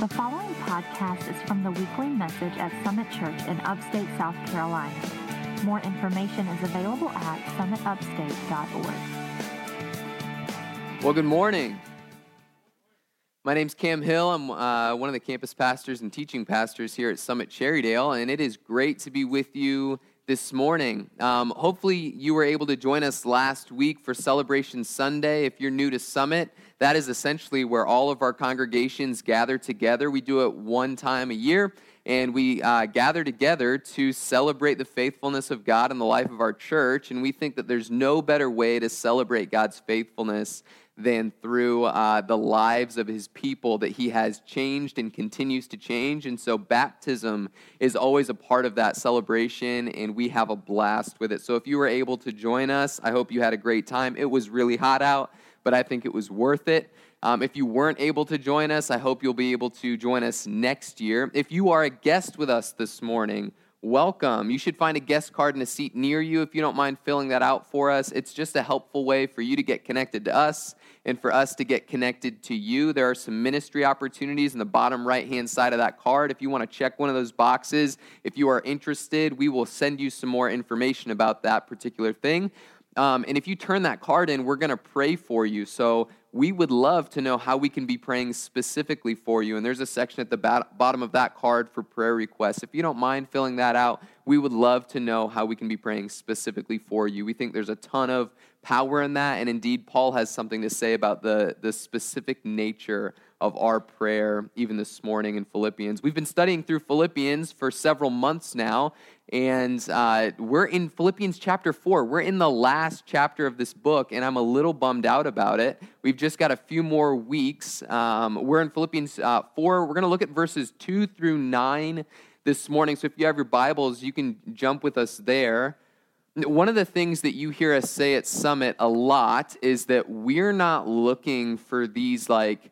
The following podcast is from the weekly message at Summit Church in upstate South Carolina. More information is available at summitupstate.org. Well, good morning. My name's Cam Hill. I'm one of the campus pastors and teaching pastors here at Summit Cherrydale, and it is great to be with you this morning. Hopefully you were able to join us last week for Celebration Sunday. If you're new to Summit, that is essentially where all of our congregations gather together. We do it one time a year, and we gather together to celebrate the faithfulness of God in the life of our church, and we think that there's no better way to celebrate God's faithfulness than through the lives of his people that he has changed and continues to change. And so baptism is always a part of that celebration, and we have a blast with it. So if you were able to join us, I hope you had a great time. It was really hot out, but I think it was worth it. If you weren't able to join us, I hope you'll be able to join us next year. If you are a guest with us this morning, welcome. You should find a guest card in a seat near you if you don't mind filling that out for us. It's just a helpful way for you to get connected to us and for us to get connected to you. There are some ministry opportunities in the bottom right-hand side of that card. If you want to check one of those boxes, if you are interested, we will send you some more information about that particular thing. And if you turn that card in, we're going to pray for you. So we would love to know how we can be praying specifically for you. And there's a section at the bottom of that card for prayer requests. If you don't mind filling that out, we would love to know how we can be praying specifically for you. We think there's a ton of power in that. And indeed, Paul has something to say about the specific nature of our prayer, even this morning in Philippians. We've been studying through Philippians for several months now, and we're in Philippians chapter 4. We're in the last chapter of this book, and I'm a little bummed out about it. We've just got a few more weeks. We're in Philippians 4. We're going to look at verses 2 through 9 this morning, so if you have your Bibles, you can jump with us there. One of the things that you hear us say at Summit a lot is that we're not looking for these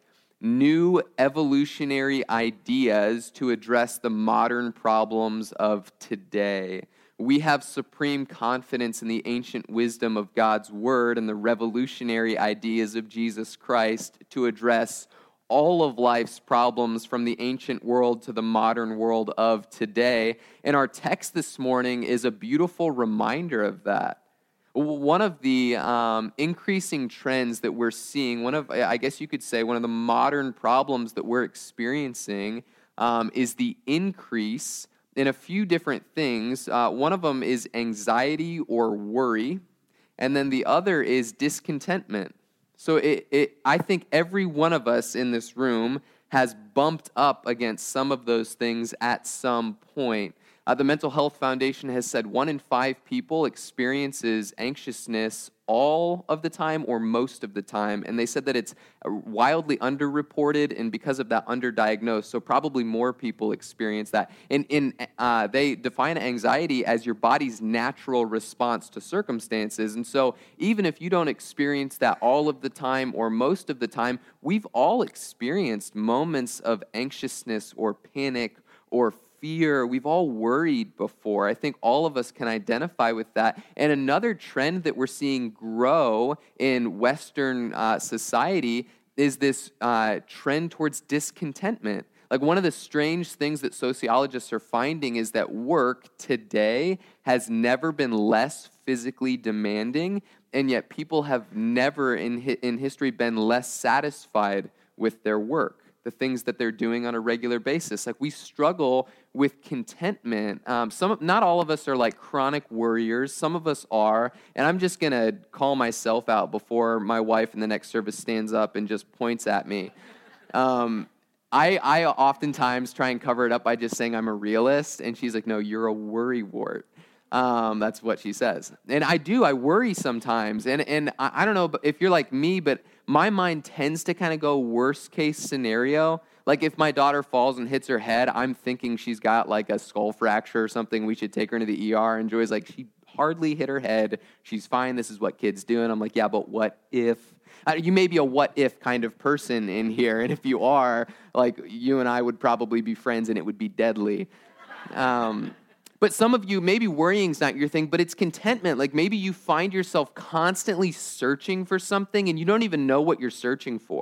new evolutionary ideas to address the modern problems of today. We have supreme confidence in the ancient wisdom of God's Word and the revolutionary ideas of Jesus Christ to address all of life's problems from the ancient world to the modern world of today. And our text this morning is a beautiful reminder of that. One of the increasing trends that we're seeing, I guess you could say, one of the modern problems that we're experiencing is the increase in a few different things. One of them is anxiety or worry, and then the other is discontentment. So I think every one of us in this room has bumped up against some of those things at some point. The Mental Health Foundation has said 1 in 5 people experiences anxiousness all of the time or most of the time, and they said that it's wildly underreported and because of that underdiagnosed, so probably more people experience that. And they define anxiety as your body's natural response to circumstances, and so even if you don't experience that all of the time or most of the time, we've all experienced moments of anxiousness or panic or fear. We've all worried before. I think all of us can identify with that. And another trend that we're seeing grow in Western society is this trend towards discontentment. One of the strange things that sociologists are finding is that work today has never been less physically demanding, and yet people have never in history been less satisfied with their work, the things that they're doing on a regular basis. We struggle with contentment. Not all of us are chronic worriers. Some of us are, and I'm just going to call myself out before my wife in the next service stands up and just points at me. I oftentimes try and cover it up by just saying I'm a realist, and she's like, no, you're a worrywart. That's what she says. And I worry sometimes. And I don't know if you're like me, but my mind tends to kind of go worst case scenario. If my daughter falls and hits her head, I'm thinking she's got a skull fracture or something. We should take her into the ER. And Joy's like, she hardly hit her head. She's fine. This is what kids do. And I'm like, yeah, but what if? You may be a what if kind of person in here. And if you are, you and I would probably be friends and it would be deadly. But some of you, maybe worrying's not your thing, but it's contentment. Like maybe you find yourself constantly searching for something and you don't even know what you're searching for.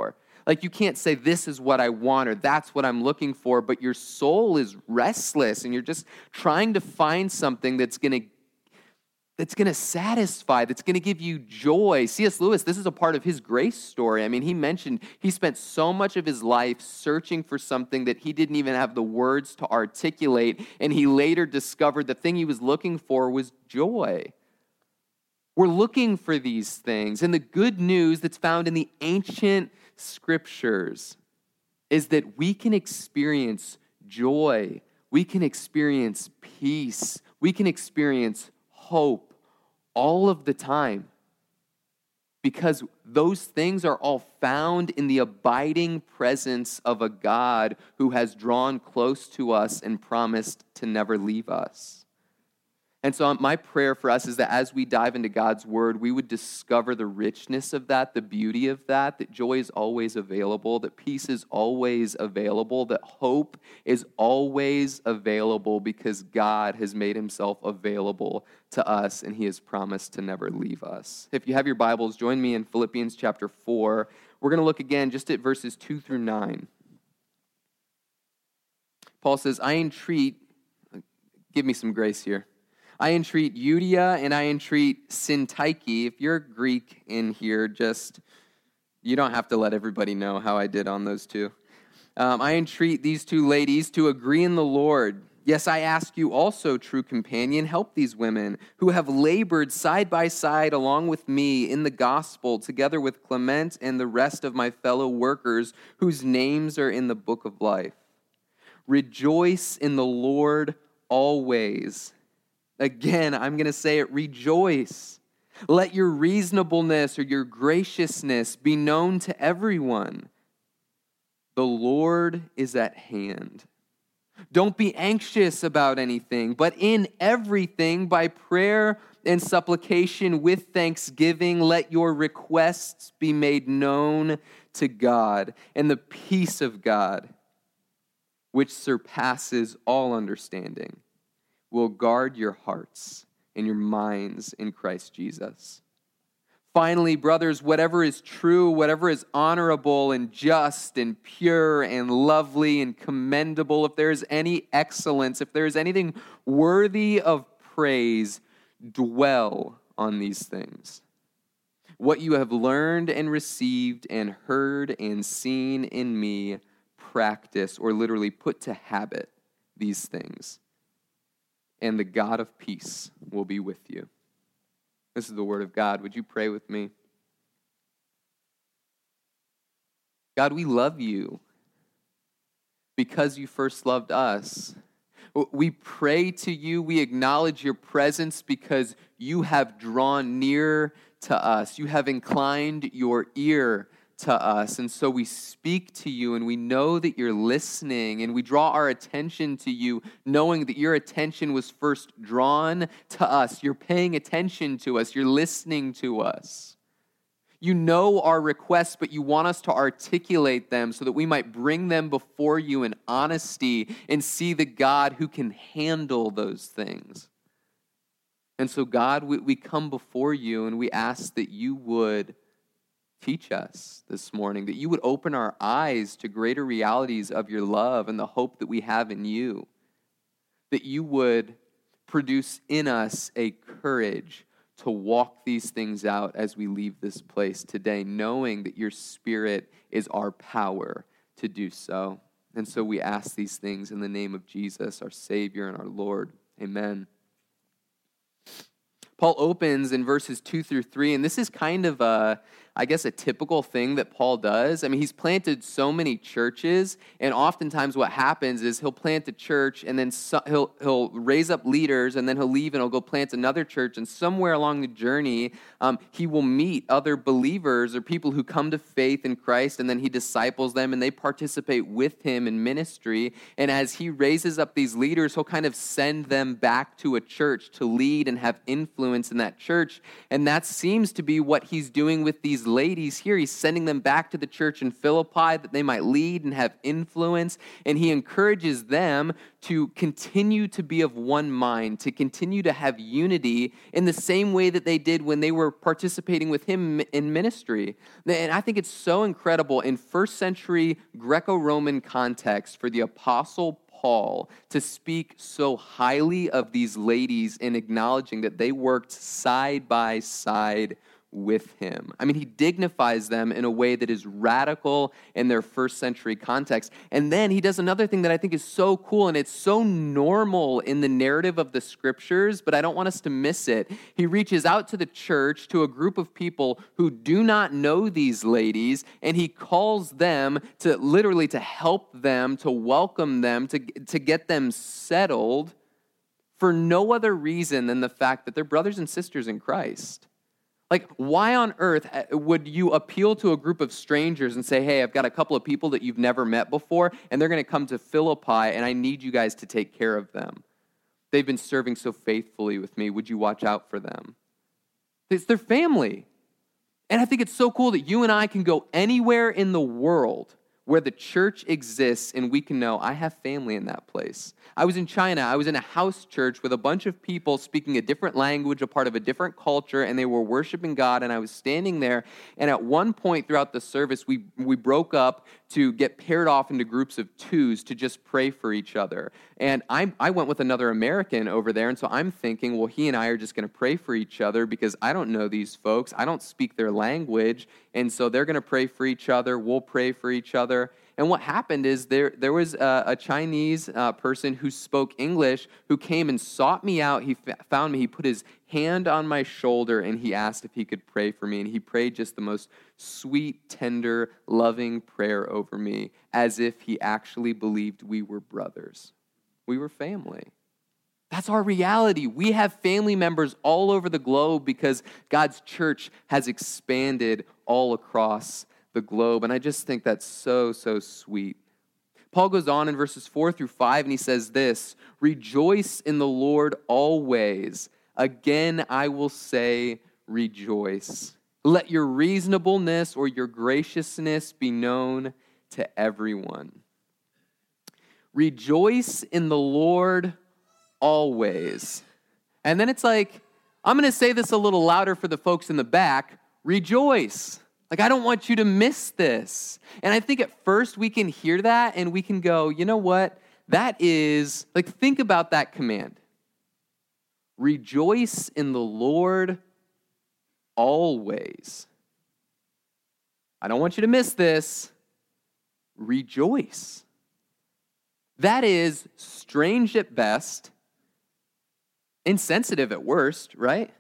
Like you can't say, this is what I want or that's what I'm looking for, but your soul is restless and you're just trying to find something that's going to satisfy, that's going to give you joy. C.S. Lewis, this is a part of his grace story. I mean, he mentioned he spent so much of his life searching for something that he didn't even have the words to articulate, and he later discovered the thing he was looking for was joy. We're looking for these things, and the good news that's found in the ancient scriptures is that we can experience joy, we can experience peace, we can experience hope all of the time, because those things are all found in the abiding presence of a God who has drawn close to us and promised to never leave us. And so my prayer for us is that as we dive into God's word, we would discover the richness of that, the beauty of that joy is always available, that peace is always available, that hope is always available because God has made himself available to us and he has promised to never leave us. If you have your Bibles, join me in Philippians chapter 4. We're going to look again just at verses 2 through 9. Paul says, give me some grace here. I entreat Euodia and I entreat Syntyche. If you're Greek in here, you don't have to let everybody know how I did on those two. I entreat these two ladies to agree in the Lord. Yes, I ask you also, true companion, help these women who have labored side by side along with me in the gospel, together with Clement and the rest of my fellow workers whose names are in the book of life. Rejoice in the Lord always. Again, I'm going to say it, rejoice. Let your reasonableness or your graciousness be known to everyone. The Lord is at hand. Don't be anxious about anything, but in everything, by prayer and supplication with thanksgiving, let your requests be made known to God. And the peace of God, which surpasses all understanding, will guard your hearts and your minds in Christ Jesus. Finally, brothers, whatever is true, whatever is honorable and just and pure and lovely and commendable, if there is any excellence, if there is anything worthy of praise, dwell on these things. What you have learned and received and heard and seen in me, practice, or literally put to habit these things. And the God of peace will be with you. This is the word of God. Would you pray with me? God, we love you because you first loved us. We pray to you. We acknowledge your presence because you have drawn near to us. You have inclined your ear to us. And so we speak to you and we know that you're listening, and we draw our attention to you knowing that your attention was first drawn to us. You're paying attention to us. You're listening to us. You know our requests, but you want us to articulate them so that we might bring them before you in honesty and see the God who can handle those things. And so God, we come before you and we ask that you would teach us this morning, that you would open our eyes to greater realities of your love and the hope that we have in you, that you would produce in us a courage to walk these things out as we leave this place today, knowing that your Spirit is our power to do so. And so we ask these things in the name of Jesus, our Savior and our Lord. Amen. Paul opens in verses 2 through 3, and this is kind of a typical thing that Paul does. I mean, he's planted so many churches, and oftentimes what happens is he'll plant a church, and then he'll raise up leaders, and then he'll leave and he'll go plant another church, and somewhere along the journey, he will meet other believers or people who come to faith in Christ, and then he disciples them, and they participate with him in ministry, and as he raises up these leaders, he'll kind of send them back to a church to lead and have influence in that church, and that seems to be what he's doing with these ladies here. He's sending them back to the church in Philippi that they might lead and have influence. And he encourages them to continue to be of one mind, to continue to have unity in the same way that they did when they were participating with him in ministry. And I think it's so incredible in first century Greco-Roman context for the Apostle Paul to speak so highly of these ladies in acknowledging that they worked side by side with him. I mean, he dignifies them in a way that is radical in their first century context. And then he does another thing that I think is so cool, and it's so normal in the narrative of the scriptures, but I don't want us to miss it. He reaches out to the church, to a group of people who do not know these ladies, and he calls them to literally to help them, to welcome them, to get them settled for no other reason than the fact that they're brothers and sisters in Christ. Like, why on earth would you appeal to a group of strangers and say, hey, I've got a couple of people that you've never met before, and they're going to come to Philippi, and I need you guys to take care of them. They've been serving so faithfully with me. Would you watch out for them? It's their family. And I think it's so cool that you and I can go anywhere in the world where the church exists and we can know I have family in that place. I was in China. I was in a house church with a bunch of people speaking a different language, a part of a different culture, and they were worshiping God, and I was standing there, and at one point throughout the service, we broke up to get paired off into groups of twos to just pray for each other. And I went with another American over there, and so I'm thinking, well, he and I are just going to pray for each other because I don't know these folks. I don't speak their language, and so they're going to pray for each other. We'll pray for each other. And what happened is there was a Chinese person who spoke English who came and sought me out. He found me. He put his hand on my shoulder, and he asked if he could pray for me. And he prayed just the most sweet, tender, loving prayer over me, as if he actually believed we were brothers. We were family. That's our reality. We have family members all over the globe because God's church has expanded all across the globe. And I just think that's so, so sweet. Paul goes on in verses 4-5, and he says this: rejoice in the Lord always. Again, I will say rejoice. Let your reasonableness or your graciousness be known to everyone. Rejoice in the Lord always. And then it's like, I'm going to say this a little louder for the folks in the back. Rejoice. Like, I don't want you to miss this. And I think at first we can hear that and we can go, you know what? That is, like, think about that command. Rejoice in the Lord always. I don't want you to miss this. Rejoice. That is strange at best, insensitive at worst, right?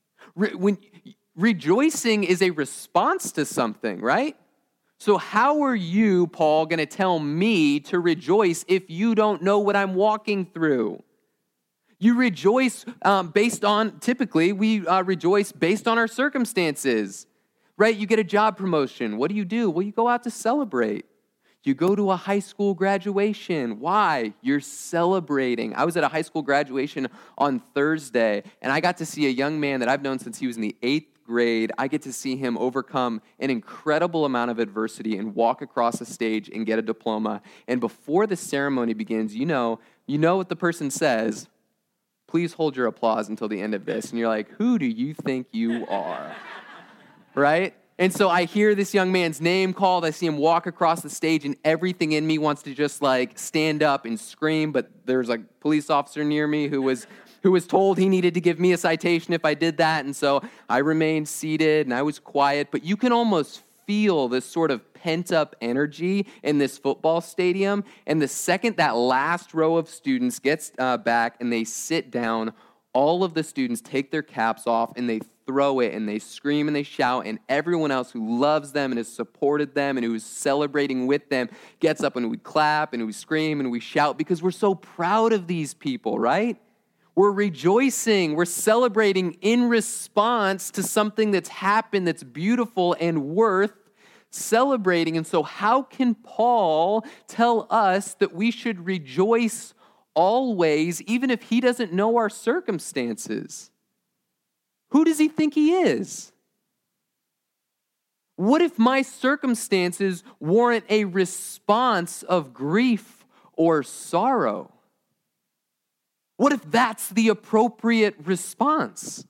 Rejoicing is a response to something, right? So how are you, Paul, going to tell me to rejoice if you don't know what I'm walking through? You rejoice typically we rejoice based on our circumstances, right? You get a job promotion. What do? Well, you go out to celebrate. You go to a high school graduation. Why? You're celebrating. I was at a high school graduation on Thursday, and I got to see a young man that I've known since he was in the 8th grade. I get to see him overcome an incredible amount of adversity and walk across a stage and get a diploma. And before the ceremony begins, you know what the person says, please hold your applause until the end of this. And you're like, who do you think you are? Right? And so I hear this young man's name called. I see him walk across the stage, and everything in me wants to just like stand up and scream. But there's a police officer near me who was told he needed to give me a citation if I did that. And so I remained seated and I was quiet. But you can almost feel this sort of pent-up energy in this football stadium. And the second that last row of students gets back and they sit down, all of the students take their caps off and they throw it and they scream and they shout, and everyone else who loves them and has supported them and who is celebrating with them gets up and we clap and we scream and we shout because we're so proud of these people, right? We're rejoicing, we're celebrating in response to something that's happened that's beautiful and worth celebrating. And so how can Paul tell us that we should rejoice always, even if he doesn't know our circumstances? Who does he think he is? What if my circumstances warrant a response of grief or sorrow? What if that's the appropriate response?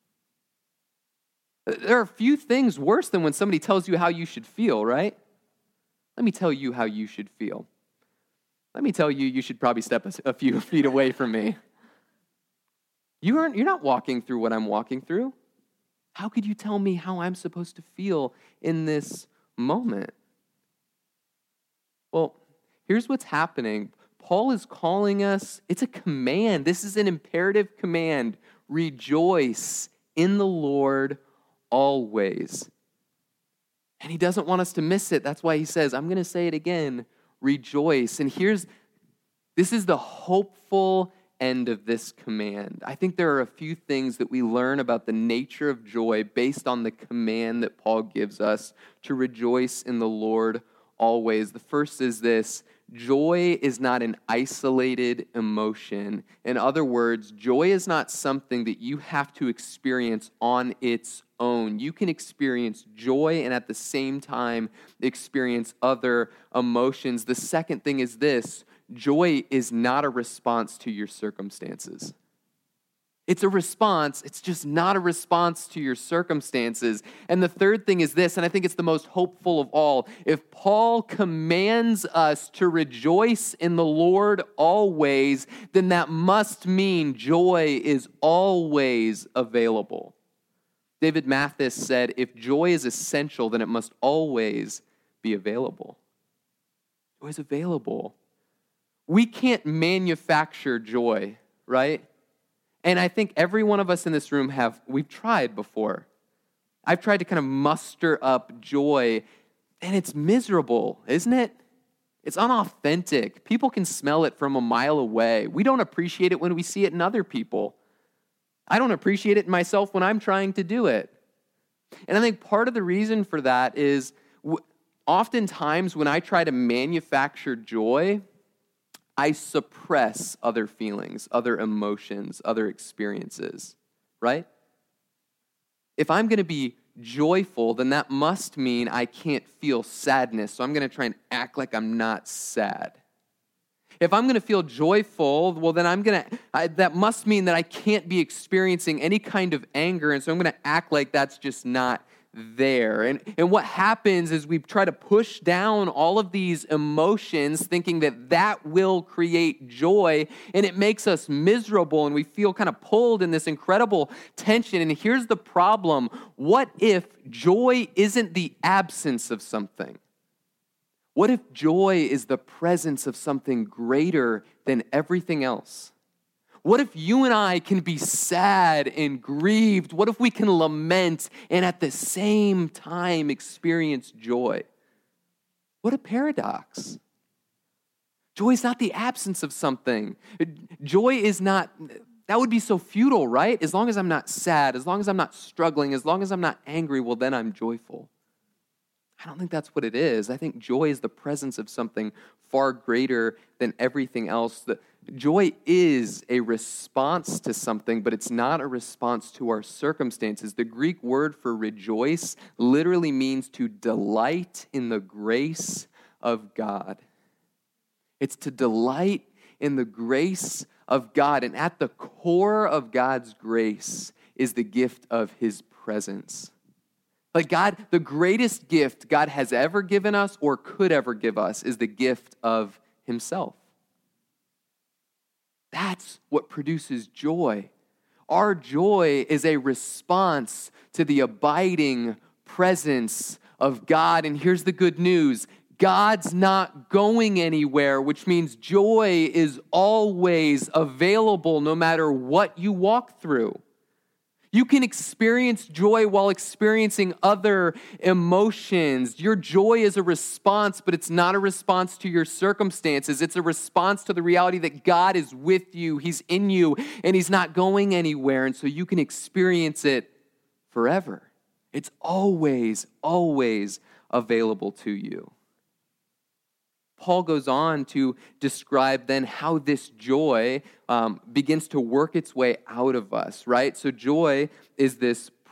There are few things worse than when somebody tells you how you should feel, right? Let me tell you how you should feel. Let me tell you, you should probably step a few feet away from me. You're not walking through what I'm walking through. How could you tell me how I'm supposed to feel in this moment? Well, here's what's happening. Paul is calling us, it's a command. This is an imperative command. Rejoice in the Lord always. And he doesn't want us to miss it. That's why he says, I'm going to say it again, rejoice. And this is the hopeful end of this command. I think there are a few things that we learn about the nature of joy based on the command that Paul gives us to rejoice in the Lord always. The first is this: joy is not an isolated emotion. In other words, joy is not something that you have to experience on its own. You can experience joy and at the same time experience other emotions. The second thing is this: joy is not a response to your circumstances. It's a response, it's just not a response to your circumstances. And the third thing is this, and I think it's the most hopeful of all. If Paul commands us to rejoice in the Lord always, then that must mean joy is always available. David Mathis said, if joy is essential, then it must always be available. Joy is available. We can't manufacture joy, right? And I think every one of us in this room we've tried before. I've tried to kind of muster up joy, and it's miserable, isn't it? It's unauthentic. People can smell it from a mile away. We don't appreciate it when we see it in other people. I don't appreciate it in myself when I'm trying to do it. And I think part of the reason for that is oftentimes when I try to manufacture joy, I suppress other feelings, other emotions, other experiences, right? If I'm going to be joyful, then that must mean I can't feel sadness, so I'm going to try and act like I'm not sad. If I'm going to feel joyful, well, then that must mean that I can't be experiencing any kind of anger, and so I'm going to act like that's just not there. And what happens is we try to push down all of these emotions thinking that will create joy, and it makes us miserable, and we feel kind of pulled in this incredible tension. And here's the problem. What if joy isn't the absence of something? What if joy is the presence of something greater than everything else? What if you and I can be sad and grieved? What if we can lament and at the same time experience joy? What a paradox. Joy is not the absence of something. Joy is not, that would be so futile, right? As long as I'm not sad, as long as I'm not struggling, as long as I'm not angry, well, then I'm joyful. I don't think that's what it is. I think joy is the presence of something far greater than everything else. Joy is a response to something, but it's not a response to our circumstances. The Greek word for rejoice literally means to delight in the grace of God. It's to delight in the grace of God. And at the core of God's grace is the gift of his presence. Like God, the greatest gift God has ever given us or could ever give us is the gift of himself. That's what produces joy. Our joy is a response to the abiding presence of God. And here's the good news. God's not going anywhere, which means joy is always available no matter what you walk through. You can experience joy while experiencing other emotions. Your joy is a response, but it's not a response to your circumstances. It's a response to the reality that God is with you, he's in you, and he's not going anywhere. And so you can experience it forever. It's always, always available to you. Paul goes on to describe then how this joy begins to work its way out of us, right? So joy is this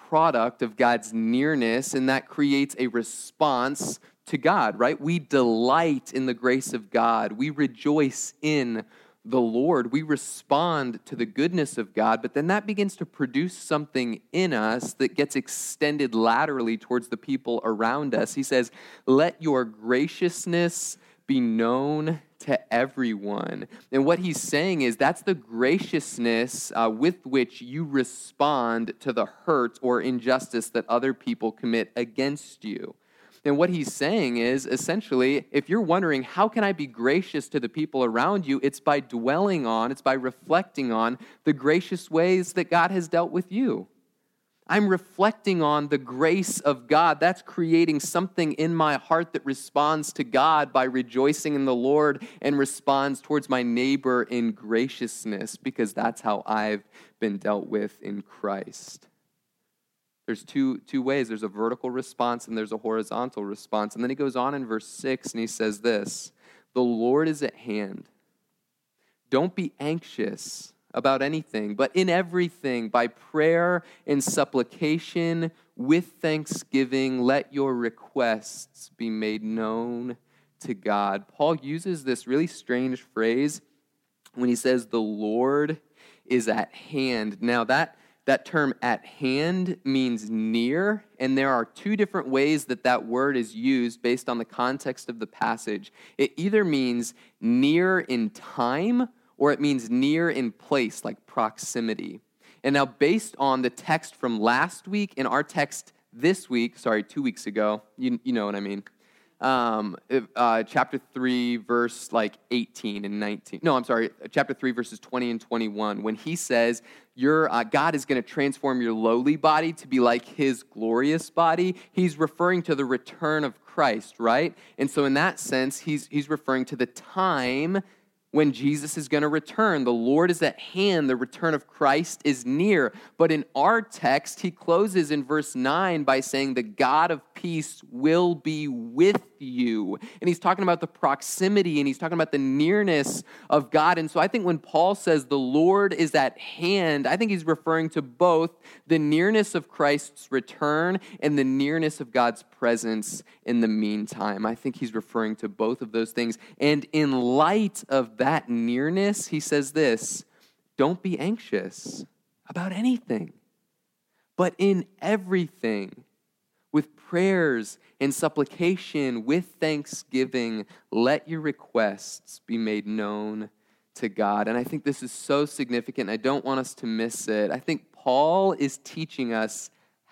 product of God's nearness, and that creates a response to God, right? We delight in the grace of God. We rejoice in the Lord. We respond to the goodness of God, but then that begins to produce something in us that gets extended laterally towards the people around us. He says, let your graciousness be known to everyone. And what he's saying is that's the graciousness with which you respond to the hurt or injustice that other people commit against you. And what he's saying is, essentially, if you're wondering, how can I be gracious to the people around you? It's by dwelling on, it's by reflecting on the gracious ways that God has dealt with you. I'm reflecting on the grace of God. That's creating something in my heart that responds to God by rejoicing in the Lord and responds towards my neighbor in graciousness, because that's how I've been dealt with in Christ. There's two ways. There's a vertical response and there's a horizontal response. And then he goes on in verse 6 and he says this, the Lord is at hand. Don't be anxious about anything, but in everything, by prayer and supplication, with thanksgiving, let your requests be made known to God. Paul uses this really strange phrase when he says the Lord is at hand. Now that term at hand means near, and there are two different ways that word is used based on the context of the passage. It either means near in time, or it means near in place, like proximity. And now based on the text from last week and our text this week, 2 weeks ago, you know what I mean, chapter 3, verse 18 and 19. No, I'm sorry, chapter 3, verses 20 and 21, when he says, God is going to transform your lowly body to be like his glorious body. He's referring to the return of Christ, right? And so in that sense, he's referring to the time when Jesus is going to return. The Lord is at hand. The return of Christ is near. But in our text, he closes in verse 9 by saying, the God of peace will be with you. And he's talking about the proximity, and he's talking about the nearness of God. And so I think when Paul says the Lord is at hand, I think he's referring to both the nearness of Christ's return and the nearness of God's presence in the meantime. I think he's referring to both of those things. And in light of that nearness, he says this, don't be anxious about anything, but in everything, with prayers and supplication, with thanksgiving, let your requests be made known to God. And I think this is so significant. I don't want us to miss it. I think Paul is teaching us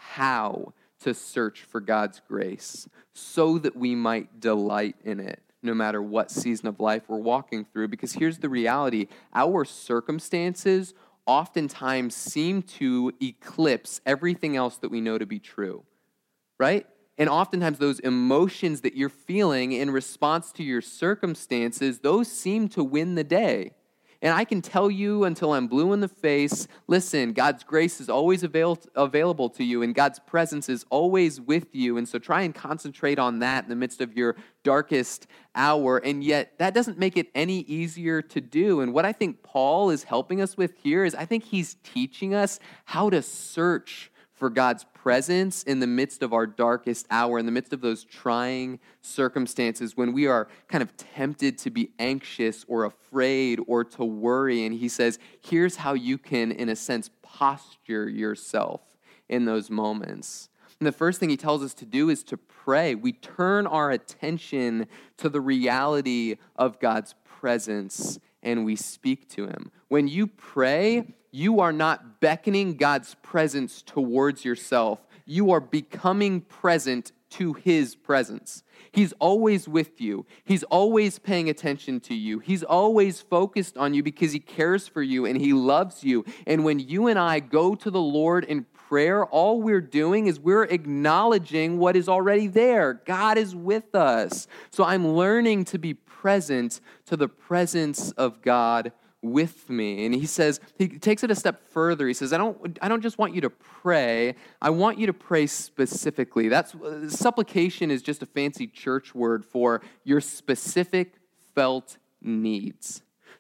how to search for God's grace so that we might delight in it, no matter what season of life we're walking through. Because here's the reality. Our circumstances oftentimes seem to eclipse everything else that we know to be true, right? And oftentimes those emotions that you're feeling in response to your circumstances, those seem to win the day. And I can tell you until I'm blue in the face, listen, God's grace is always available to you, and God's presence is always with you. And so try and concentrate on that in the midst of your darkest hour. And yet that doesn't make it any easier to do. And what I think Paul is helping us with here is I think he's teaching us how to search for God's presence in the midst of our darkest hour, in the midst of those trying circumstances when we are kind of tempted to be anxious or afraid or to worry. And he says, here's how you can, in a sense, posture yourself in those moments. And the first thing he tells us to do is to pray. We turn our attention to the reality of God's presence and we speak to him. When you pray, you are not beckoning God's presence towards yourself. You are becoming present to his presence. He's always with you. He's always paying attention to you. He's always focused on you because he cares for you and he loves you. And when you and I go to the Lord in prayer, all we're doing is we're acknowledging what is already there. God is with us. So I'm learning to be present to the presence of God with me. And he says, he takes it a step further. He says, I don't just want you to pray. I want you to pray specifically. Supplication is just a fancy church word for your specific felt needs.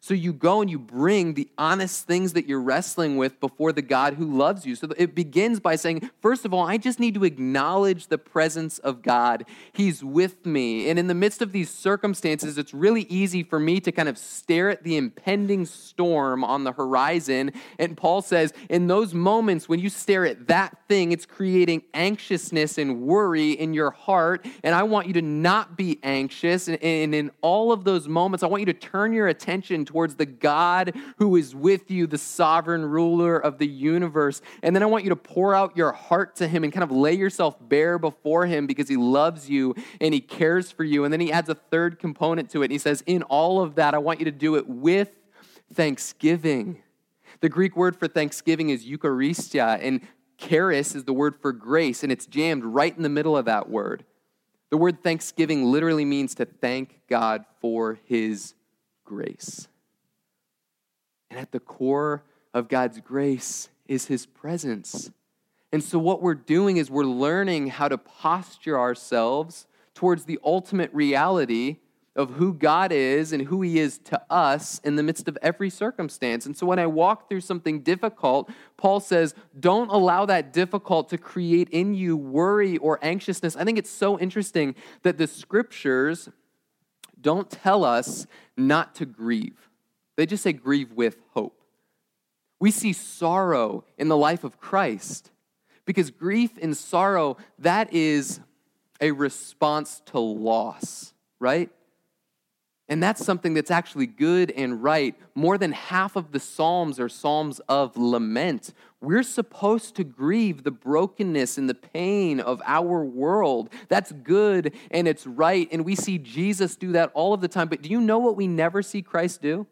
So you go and you bring the honest things that you're wrestling with before the God who loves you. So it begins by saying, first of all, I just need to acknowledge the presence of God. He's with me. And in the midst of these circumstances, it's really easy for me to kind of stare at the impending storm on the horizon. And Paul says, in those moments when you stare at that thing, it's creating anxiousness and worry in your heart. And I want you to not be anxious. And in all of those moments, I want you to turn your attention towards the God who is with you, the sovereign ruler of the universe. And then I want you to pour out your heart to him and kind of lay yourself bare before him because he loves you and he cares for you. And then he adds a third component to it. And he says, in all of that, I want you to do it with thanksgiving. The Greek word for thanksgiving is Eucharistia, and charis is the word for grace, and it's jammed right in the middle of that word. The word thanksgiving literally means to thank God for his grace. And at the core of God's grace is his presence. And so what we're doing is we're learning how to posture ourselves towards the ultimate reality of who God is and who he is to us in the midst of every circumstance. And so when I walk through something difficult, Paul says, don't allow that difficult to create in you worry or anxiousness. I think it's so interesting that the scriptures don't tell us not to grieve. They just say grieve with hope. We see sorrow in the life of Christ because grief and sorrow, that is a response to loss, right? And that's something that's actually good and right. More than half of the Psalms are Psalms of lament. We're supposed to grieve the brokenness and the pain of our world. That's good and it's right. And we see Jesus do that all of the time. But do you know what we never see Christ do?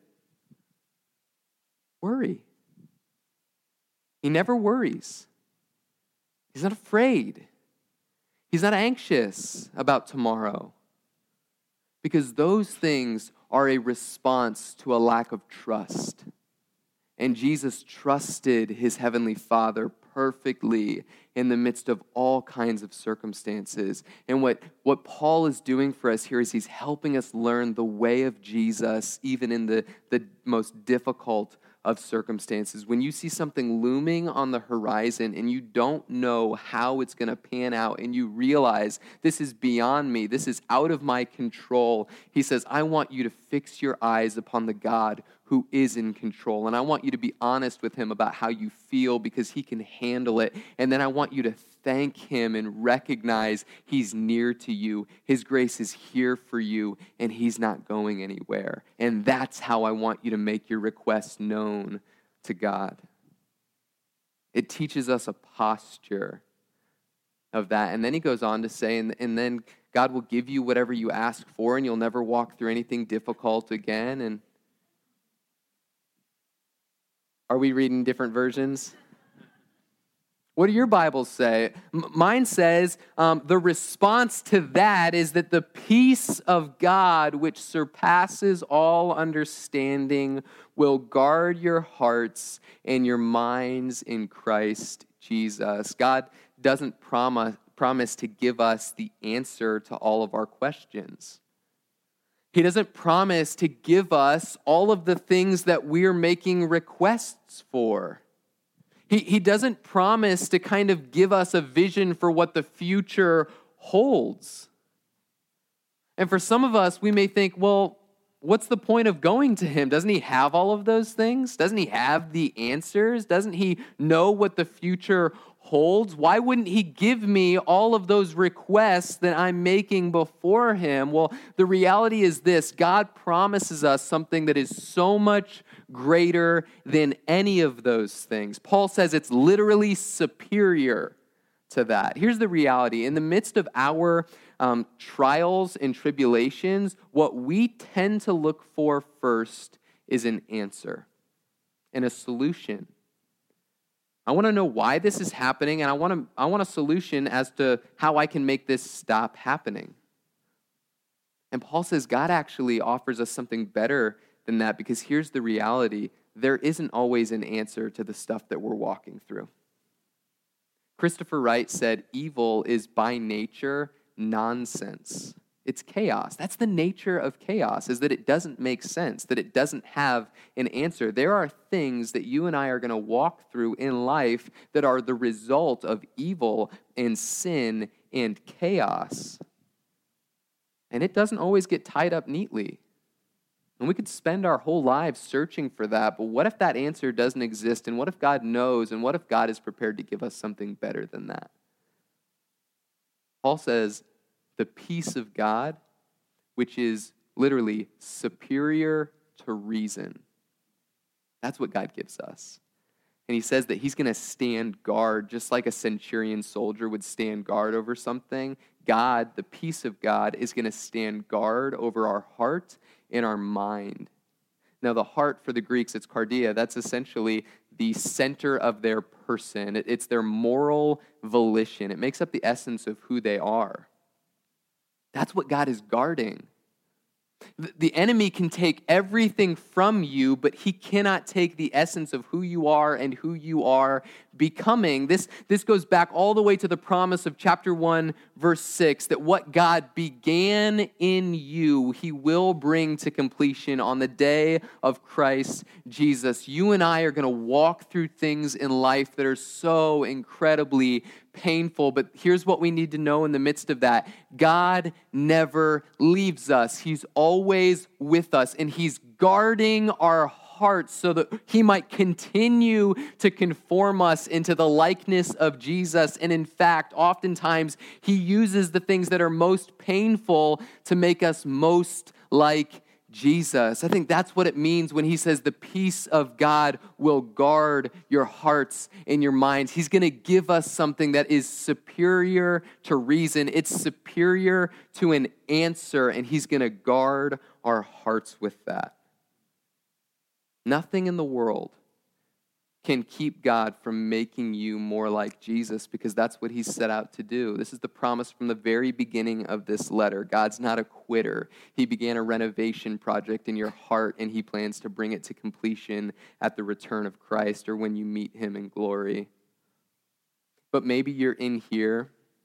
Worry. He never worries. He's not afraid. He's not anxious about tomorrow. Because those things are a response to a lack of trust. And Jesus trusted his heavenly Father perfectly in the midst of all kinds of circumstances. And what Paul is doing for us here is he's helping us learn the way of Jesus, even in the most difficult of circumstances. When you see something looming on the horizon and you don't know how it's going to pan out and you realize this is beyond me, this is out of my control, he says, I want you to fix your eyes upon the God who is in control. And I want you to be honest with him about how you feel because he can handle it. And then I want you to thank him and recognize he's near to you. His grace is here for you and he's not going anywhere. And that's how I want you to make your requests known to God. It teaches us a posture of that. And then he goes on to say, and then God will give you whatever you ask for and you'll never walk through anything difficult again. And are we reading different versions? What do your Bibles say? Mine says the response to that is that the peace of God, which surpasses all understanding, will guard your hearts and your minds in Christ Jesus. God doesn't promise to give us the answer to all of our questions. He doesn't promise to give us all of the things that we're making requests for. He doesn't promise to kind of give us a vision for what the future holds. And for some of us, we may think, well, what's the point of going to him? Doesn't he have all of those things? Doesn't he have the answers? Doesn't he know what the future holds? Why wouldn't he give me all of those requests that I'm making before him? Well, the reality is this: God promises us something that is so much greater than any of those things. Paul says it's literally superior to that. Here's the reality. In the midst of our trials and tribulations, what we tend to look for first is an answer and a solution. I want to know why this is happening, and I want a solution as to how I can make this stop happening. And Paul says God actually offers us something better than that, because here's the reality: there isn't always an answer to the stuff that we're walking through. Christopher Wright said, evil is by nature nonsense. It's chaos. That's the nature of chaos, is that it doesn't make sense, that it doesn't have an answer. There are things that you and I are going to walk through in life that are the result of evil and sin and chaos. And it doesn't always get tied up neatly. And we could spend our whole lives searching for that, but what if that answer doesn't exist? And what if God knows? And what if God is prepared to give us something better than that? Paul says, the peace of God, which is literally superior to reason. That's what God gives us. And he says that he's going to stand guard, just like a centurion soldier would stand guard over something. God, the peace of God, is going to stand guard over our heart and our mind. Now, the heart for the Greeks, it's cardia. That's essentially the center of their person. It's their moral volition. It makes up the essence of who they are. That's what God is guarding. The enemy can take everything from you, but he cannot take the essence of who you are and who you are becoming. This goes back all the way to the promise of chapter 1, verse 6, that what God began in you, he will bring to completion on the day of Christ Jesus. You and I are going to walk through things in life that are so incredibly painful, but here's what we need to know in the midst of that. God never leaves us. He's always with us, and he's guarding our hearts so that he might continue to conform us into the likeness of Jesus. And in fact, oftentimes, he uses the things that are most painful to make us most like Jesus. I think that's what it means when he says the peace of God will guard your hearts and your minds. He's going to give us something that is superior to reason. It's superior to an answer, and he's going to guard our hearts with that. Nothing in the world can keep God from making you more like Jesus, because that's what he set out to do. This is the promise from the very beginning of this letter. God's not a quitter. He began a renovation project in your heart, and he plans to bring it to completion at the return of Christ or when you meet him in glory. But maybe you're in here,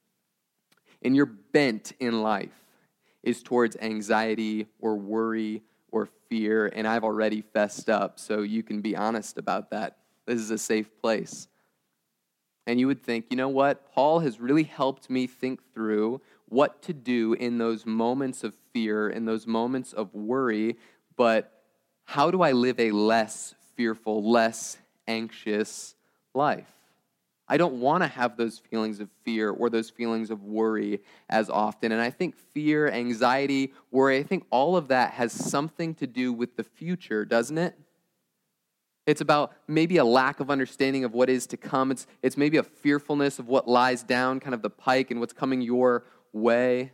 and your bent in life is towards anxiety or worry or fear, and I've already fessed up, so you can be honest about that. This is a safe place. And you would think, you know what? Paul has really helped me think through what to do in those moments of fear, in those moments of worry, but how do I live a less fearful, less anxious life? I don't want to have those feelings of fear or those feelings of worry as often. And I think fear, anxiety, worry, I think all of that has something to do with the future, doesn't it? It's about maybe a lack of understanding of what is to come. It's maybe a fearfulness of what lies down kind of the pike and what's coming your way.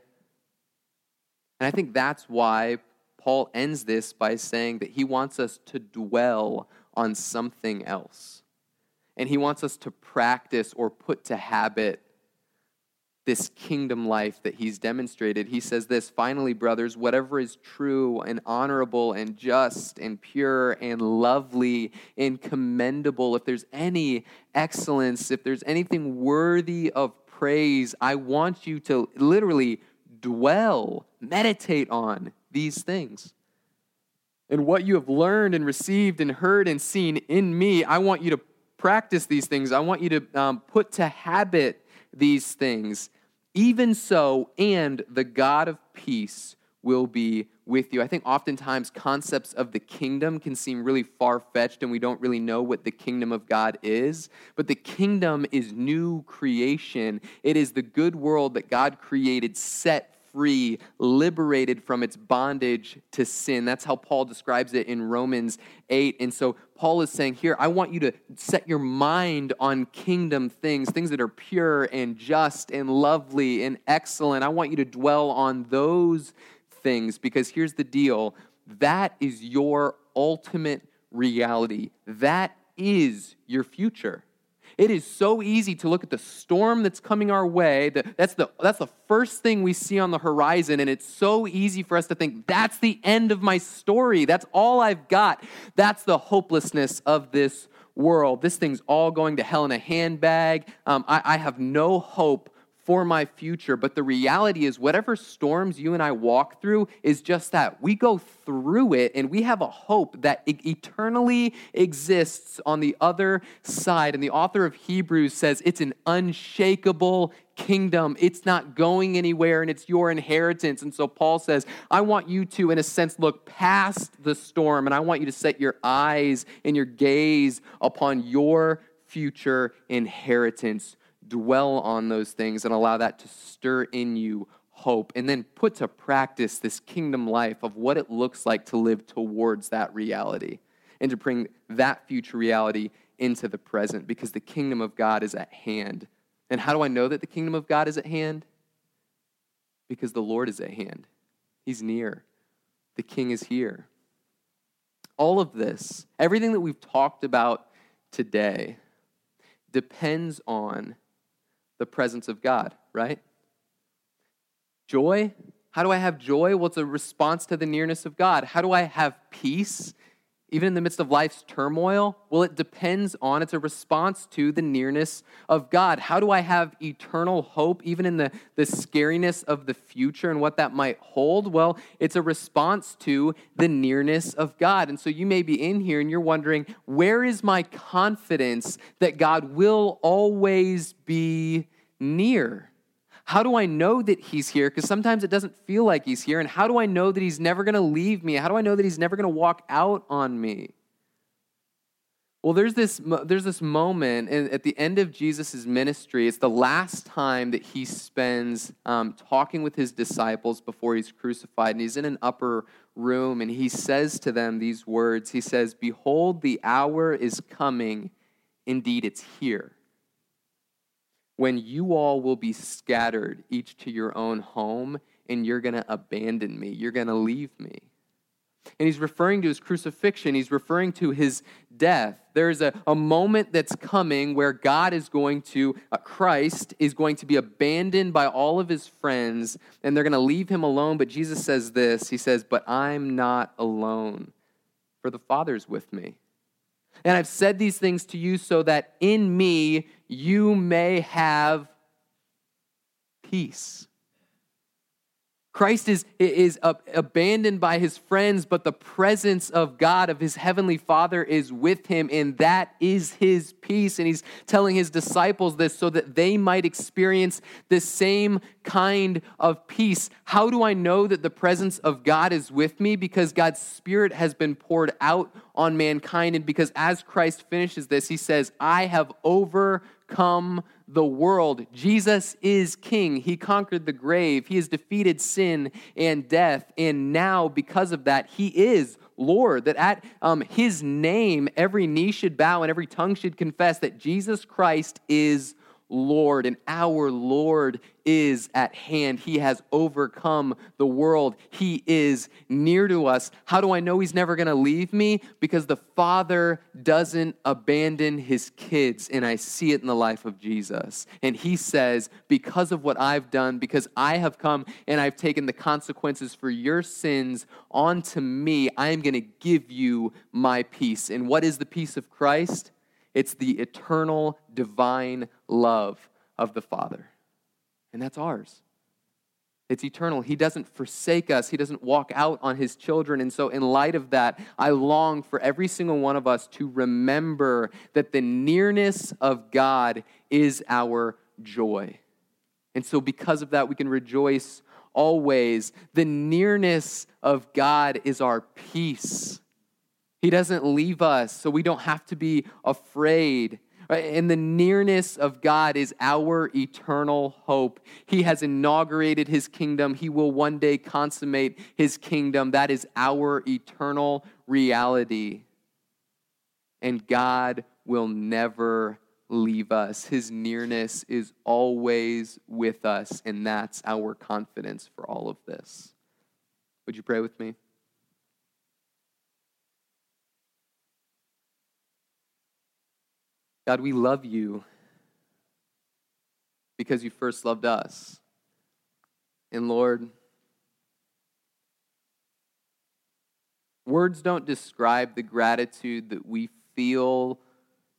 And I think that's why Paul ends this by saying that he wants us to dwell on something else. And he wants us to practice or put to habit this kingdom life that he's demonstrated. He says this, finally, brothers, whatever is true and honorable and just and pure and lovely and commendable, if there's any excellence, if there's anything worthy of praise, I want you to literally dwell, meditate on these things. And what you have learned and received and heard and seen in me, I want you to practice these things. I want you to put to habit these things. Even so, and the God of peace will be with you. I think oftentimes concepts of the kingdom can seem really far-fetched and we don't really know what the kingdom of God is. But the kingdom is new creation. It is the good world that God created, set free, liberated from its bondage to sin. That's how Paul describes it in Romans 8. And so Paul is saying here, I want you to set your mind on kingdom things that are pure and just and lovely and excellent. I want you to dwell on those things, because here's the deal. That is your ultimate reality. That is your future. It is so easy to look at the storm that's coming our way. That's the first thing we see on the horizon, and it's so easy for us to think, that's the end of my story. That's all I've got. That's the hopelessness of this world. This thing's all going to hell in a handbag. I have no hope for my future. But the reality is, whatever storms you and I walk through is just that. We go through it, and we have a hope that it eternally exists on the other side. And the author of Hebrews says it's an unshakable kingdom. It's not going anywhere, and it's your inheritance. And so Paul says, I want you to, in a sense, look past the storm, and I want you to set your eyes and your gaze upon your future inheritance. Dwell on those things and allow that to stir in you hope, and then put to practice this kingdom life of what it looks like to live towards that reality and to bring that future reality into the present, because the kingdom of God is at hand. And how do I know that the kingdom of God is at hand? Because the Lord is at hand. He's near. The King is here. All of this, everything that we've talked about today, depends on the presence of God, right? Joy. How do I have joy? Well, it's a response to the nearness of God. How do I have peace, even in the midst of life's turmoil? Well, it depends on, it's a response to the nearness of God. How do I have eternal hope, even in the scariness of the future and what that might hold? Well, it's a response to the nearness of God. And so you may be in here and you're wondering, where is my confidence that God will always be near? How do I know that he's here? Because sometimes it doesn't feel like he's here. And how do I know that he's never going to leave me? How do I know that he's never going to walk out on me? Well, there's this moment at the end of Jesus' ministry. It's the last time that he spends talking with his disciples before he's crucified. And he's in an upper room, and he says to them these words. He says, "Behold, the hour is coming. Indeed, it's here, when you all will be scattered, each to your own home, and you're going to abandon me. You're going to leave me." And he's referring to his crucifixion. He's referring to his death. There's a moment that's coming where God is going to, Christ is going to be abandoned by all of his friends, and they're going to leave him alone. But Jesus says this. He says, "But I'm not alone, for the Father's with me. And I've said these things to you so that in me you may have peace." Christ is abandoned by his friends, but the presence of God, of his heavenly Father, is with him, and that is his peace. And he's telling his disciples this so that they might experience this same kind of peace. How do I know that the presence of God is with me? Because God's Spirit has been poured out on mankind, and because as Christ finishes this, he says, "I have overcome the world." Jesus is king. He conquered the grave. He has defeated sin and death. And now, because of that, he is Lord. That at his name, every knee should bow and every tongue should confess that Jesus Christ is Lord, and our Lord is at hand. He has overcome the world. He is near to us. How do I know he's never going to leave me? Because the Father doesn't abandon his kids, and I see it in the life of Jesus. And he says, because of what I've done, because I have come and I've taken the consequences for your sins onto me, I am going to give you my peace. And what is the peace of Christ? It's the eternal, divine love of the Father. And that's ours. It's eternal. He doesn't forsake us. He doesn't walk out on his children. And so in light of that, I long for every single one of us to remember that the nearness of God is our joy. And so because of that, we can rejoice always. The nearness of God is our peace. He doesn't leave us, so we don't have to be afraid. And the nearness of God is our eternal hope. He has inaugurated his kingdom. He will one day consummate his kingdom. That is our eternal reality. And God will never leave us. His nearness is always with us, and that's our confidence for all of this. Would you pray with me? God, we love you because you first loved us. And Lord, words don't describe the gratitude that we feel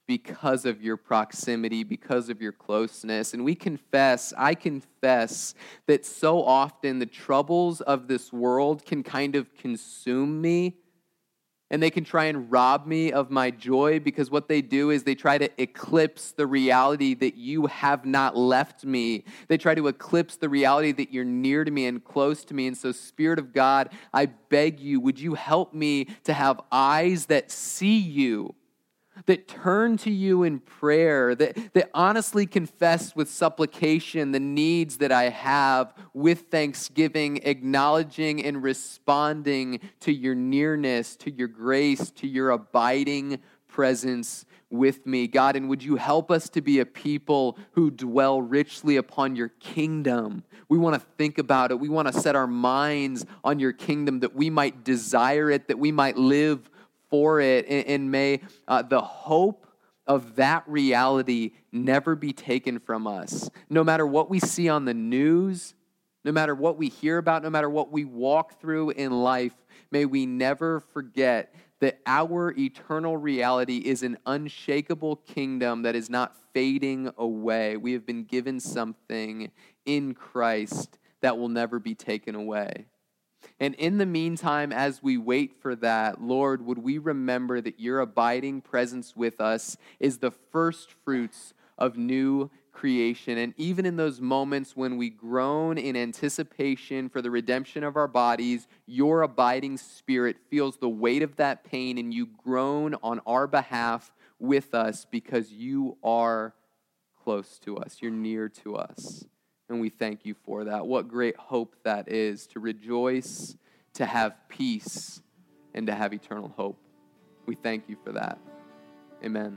because of your proximity, because of your closeness. And I confess that so often the troubles of this world can kind of consume me, and they can try and rob me of my joy, because what they do is they try to eclipse the reality that you have not left me. They try to eclipse the reality that you're near to me and close to me. And so, Spirit of God, I beg you, would you help me to have eyes that see you, that turn to you in prayer, that honestly confess with supplication the needs that I have, with thanksgiving, acknowledging and responding to your nearness, to your grace, to your abiding presence with me. God, and would you help us to be a people who dwell richly upon your kingdom? We want to think about it. We want to set our minds on your kingdom, that we might desire it, that we might live for it, and may the hope of that reality never be taken from us. No matter what we see on the news, no matter what we hear about, no matter what we walk through in life, may we never forget that our eternal reality is an unshakable kingdom that is not fading away. We have been given something in Christ that will never be taken away. And in the meantime, as we wait for that, Lord, would we remember that your abiding presence with us is the first fruits of new creation. And even in those moments when we groan in anticipation for the redemption of our bodies, your abiding Spirit feels the weight of that pain, and you groan on our behalf with us, because you are close to us. You're near to us. And we thank you for that. What great hope that is, to rejoice, to have peace, and to have eternal hope. We thank you for that. Amen.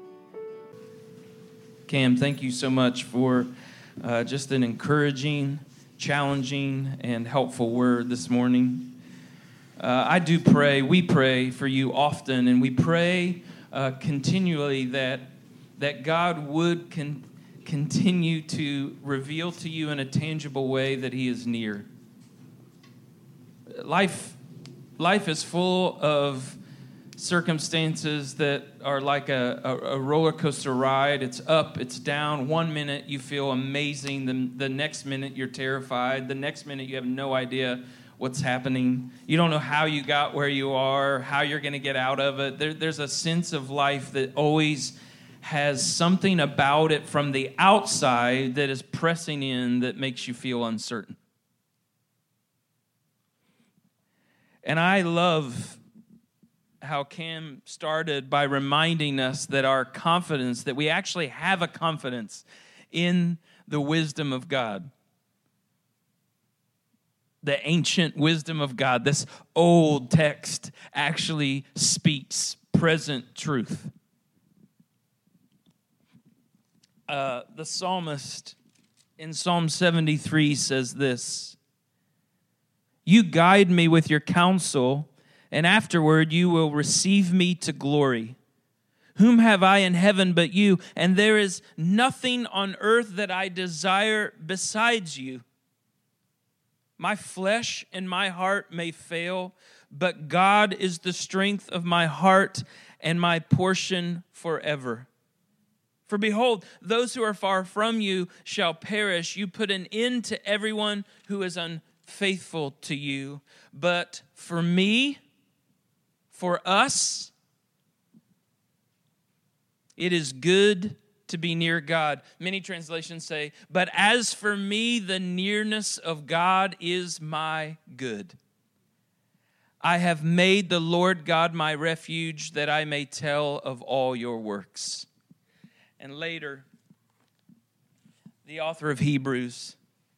Cam, thank you so much for just an encouraging, challenging, and helpful word this morning. We pray for you often, and we pray continually that God would continue to reveal to you in a tangible way that he is near. Life is full of circumstances that are like a roller coaster ride. It's up, it's down. 1 minute you feel amazing. The next minute you're terrified. The next minute you have no idea what's happening. You don't know how you got where you are, how you're going to get out of it. There's a sense of life that always has something about it from the outside that is pressing in that makes you feel uncertain. And I love how Cam started by reminding us that our confidence, that we actually have a confidence in the wisdom of God. The ancient wisdom of God. This old text actually speaks present truth. The psalmist in Psalm 73 says this: "You guide me with your counsel, and afterward you will receive me to glory. Whom have I in heaven but you? And there is nothing on earth that I desire besides you. My flesh and my heart may fail, but God is the strength of my heart and my portion forever. For behold, those who are far from you shall perish. You put an end to everyone who is unfaithful to you. But for me, for us, it is good to be near God." Many translations say, "But as for me, the nearness of God is my good. I have made the Lord God my refuge, that I may tell of all your works." And later, the author of Hebrews: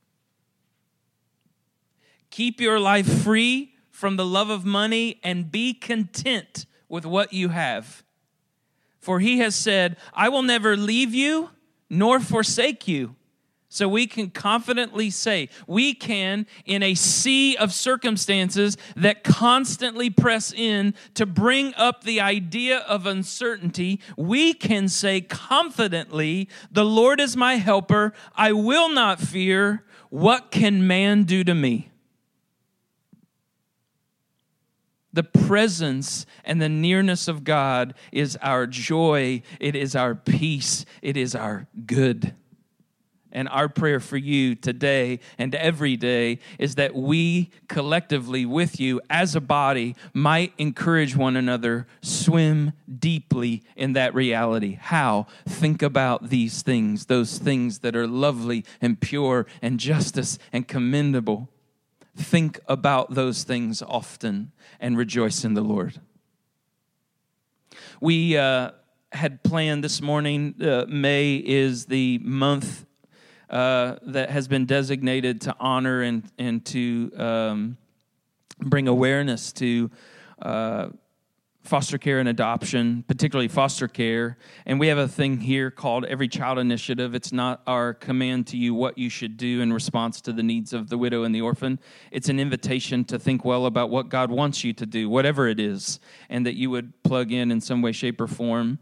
"Keep your life free from the love of money and be content with what you have. For he has said, I will never leave you nor forsake you." So we can confidently say, we can, in a sea of circumstances that constantly press in to bring up the idea of uncertainty, we can say confidently, "The Lord is my helper. I will not fear. What can man do to me?" The presence and the nearness of God is our joy. It is our peace. It is our good. And our prayer for you today and every day is that we collectively with you as a body might encourage one another, swim deeply in that reality. How? Think about these things, those things that are lovely and pure and justice and commendable. Think about those things often and rejoice in the Lord. We had planned this morning, May is the month that has been designated to honor and to bring awareness to foster care and adoption, particularly foster care. And we have a thing here called Every Child Initiative. It's not our command to you what you should do in response to the needs of the widow and the orphan. It's an invitation to think well about what God wants you to do, whatever it is, and that you would plug in some way, shape, or form.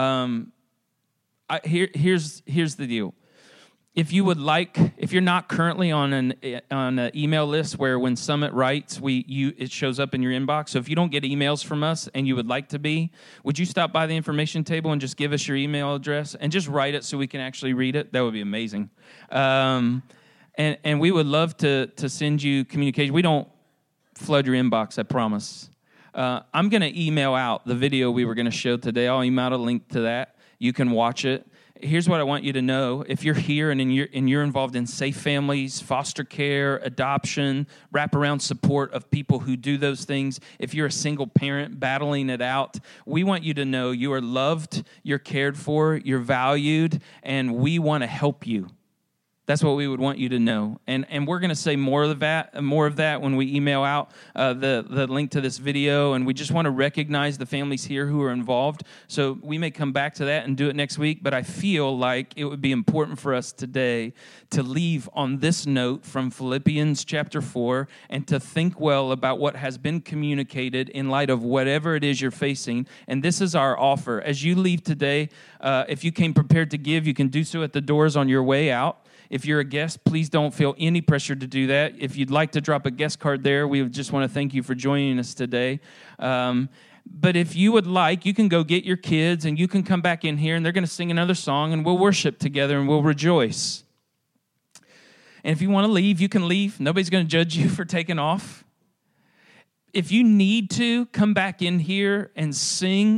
Here's the deal. If you would like, if you're not currently on an email list where when Summit writes, it shows up in your inbox. So if you don't get emails from us and you would like to be, would you stop by the information table and just give us your email address and just write it so we can actually read it? That would be amazing. And we would love to send you communication. We don't flood your inbox, I promise. I'm going to email out the video we were going to show today. I'll email out a link to that. You can watch it. Here's what I want you to know. If you're here and you're involved in safe families, foster care, adoption, wraparound support of people who do those things, if you're a single parent battling it out, we want you to know you are loved, you're cared for, you're valued, and we want to help you. That's what we would want you to know. And we're going to say more of that when we email out the link to this video. And we just want to recognize the families here who are involved. So we may come back to that and do it next week. But I feel like it would be important for us today to leave on this note from Philippians chapter 4 and to think well about what has been communicated in light of whatever it is you're facing. And this is our offer. As you leave today, if you came prepared to give, you can do so at the doors on your way out. If you're a guest, please don't feel any pressure to do that. If you'd like to drop a guest card there, we just want to thank you for joining us today. But if you would like, you can go get your kids and you can come back in here and they're going to sing another song and we'll worship together and we'll rejoice. And if you want to leave, you can leave. Nobody's going to judge you for taking off. If you need to, come back in here and sing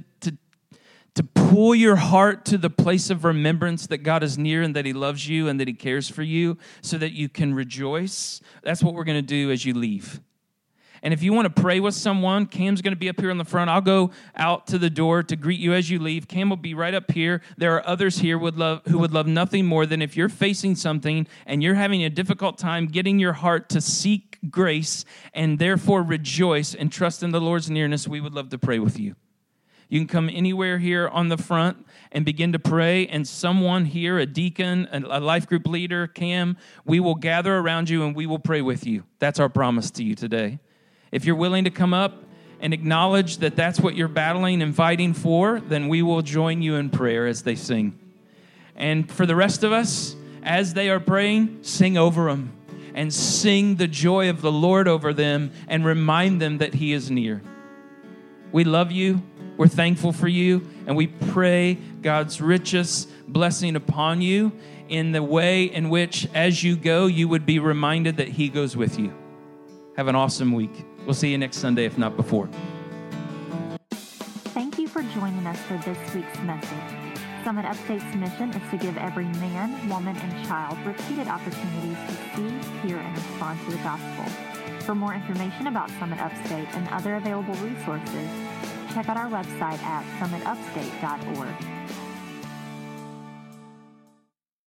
to pull your heart to the place of remembrance that God is near and that He loves you and that He cares for you so that you can rejoice. That's what we're going to do as you leave. And if you want to pray with someone, Cam's going to be up here in the front. I'll go out to the door to greet you as you leave. Cam will be right up here. There are others here who would love nothing more than if you're facing something and you're having a difficult time getting your heart to seek grace and therefore rejoice and trust in the Lord's nearness, we would love to pray with you. You can come anywhere here on the front and begin to pray, and someone here, a deacon, a life group leader, Cam, we will gather around you and we will pray with you. That's our promise to you today. If you're willing to come up and acknowledge that that's what you're battling and fighting for, then we will join you in prayer as they sing. And for the rest of us, as they are praying, sing over them and sing the joy of the Lord over them and remind them that He is near. We love you. We're thankful for you, and we pray God's richest blessing upon you in the way in which, as you go, you would be reminded that He goes with you. Have an awesome week. We'll see you next Sunday, if not before. Thank you for joining us for this week's message. Summit Upstate's mission is to give every man, woman, and child repeated opportunities to see, hear, and respond to the gospel. For more information about Summit Upstate and other available resources, check out our website at summitupstate.org.